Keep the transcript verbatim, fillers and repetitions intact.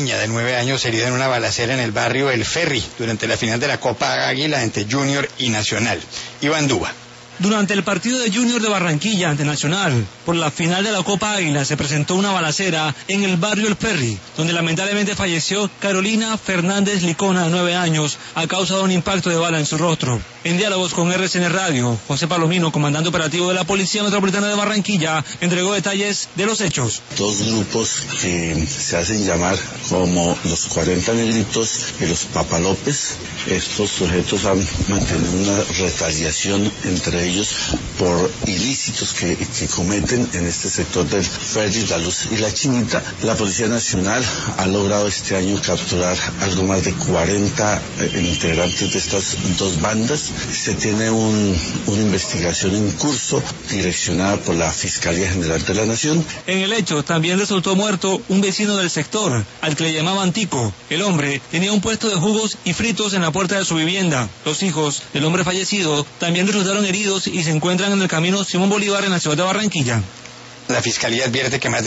niña de nueve años herida en una balacera en el barrio El Ferry durante la final de la Copa Águila entre Junior y Nacional. Iván Duba. Durante el partido de Junior de Barranquilla ante Nacional, por la final de la Copa Águila, se presentó una balacera en el barrio El Ferry, donde lamentablemente falleció Carolina Fernández Licona, de nueve años, a causa de un impacto de bala en su rostro. En diálogos con R C N Radio, José Palomino, comandante operativo de la Policía Metropolitana de Barranquilla, entregó detalles de los hechos. Dos grupos que se hacen llamar como los cuarenta negritos y los Papalópez. Estos sujetos han mantenido una retaliación entre ellos por ilícitos que, que cometen en este sector del Ferry, La Luz y La Chinita. La Policía Nacional ha logrado este año capturar algo más de cuarenta eh, integrantes de estas dos bandas. Se tiene un, una investigación en curso direccionada por la Fiscalía General de la Nación. En el hecho también resultó muerto un vecino del sector, al que le llamaban Tico. El hombre tenía un puesto de jugos y fritos en la puerta de su vivienda. Los hijos del hombre fallecido también resultaron heridos y se encuentran en el camino Simón Bolívar en la ciudad de Barranquilla. La Fiscalía advierte que más de